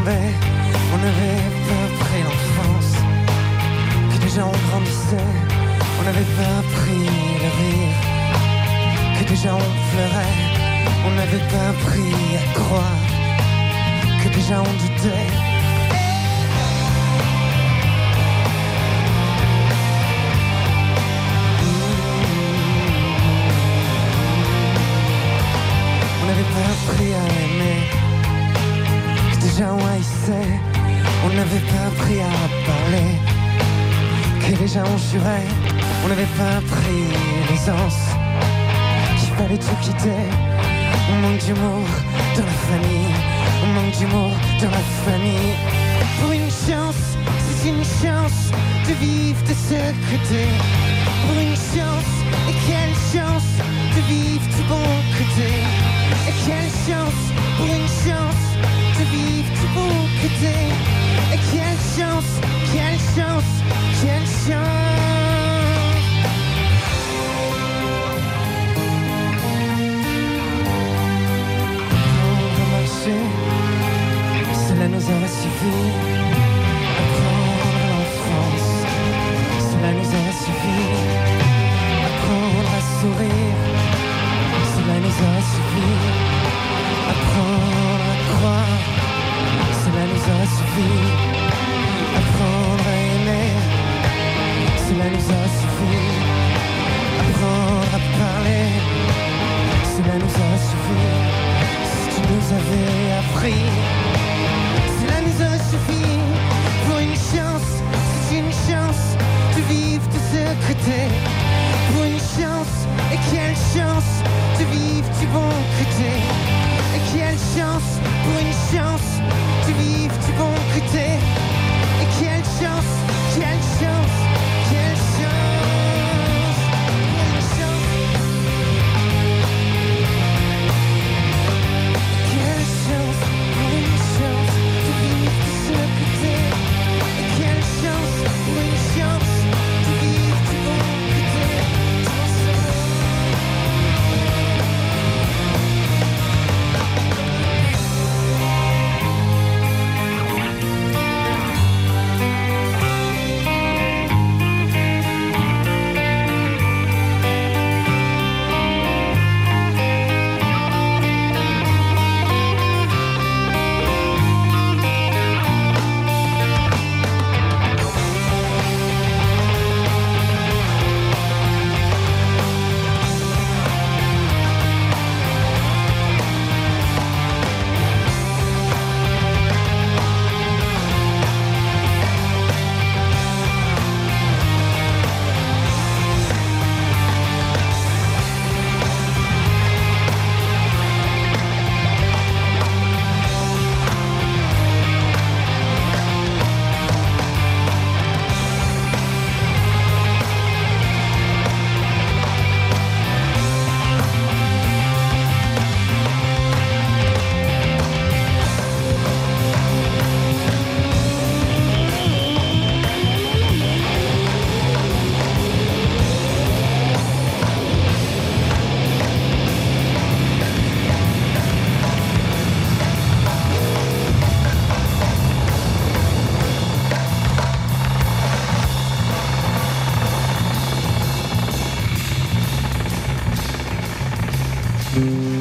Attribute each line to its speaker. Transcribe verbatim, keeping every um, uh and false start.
Speaker 1: tombait, on n'avait pas pris l'enfance, que déjà on grandissait, on n'avait pas pris le rire, que déjà on pleurait, on n'avait pas appris à croire, que déjà on doutait. On n'avait pas appris à aimer, que déjà on haïssait, on n'avait pas appris à parler, que déjà on jurait, on n'avait pas appris l'aisance, qu'il fallait tout quitter. On manque d'humour dans la famille, on manque d'humour dans la famille. Pour une chance, c'est une chance de vivre de ce côté. Pour une chance, et quelle chance de vivre du bon côté. Et quelle chance, pour une chance de vivre du bon côté. Et quelle chance, quelle chance, quelle chance. Cela nous aura suffi. Apprendre l'enfance, cela nous aura suffi. Apprendre à sourire, cela nous aura suffi. Apprendre à croire, cela nous aura suffi. Apprendre à aimer, cela nous aura suffi. Apprendre à parler, cela nous aura suffi. Si tu nous avais appris, cela nous aurait suffi. Pour une chance, c'est une chance de vivre de ce côté. Pour une chance, et quelle chance de vivre du bon côté. Et quelle chance, pour une chance de vivre du bon côté. Et quelle chance, quelle chance, quelle chance, quelle chance. Quelle chance, pour une chance de vivre de ce côté. Et quelle chance, pour une chance de vivre du bon côté.
Speaker 2: Mm-hmm.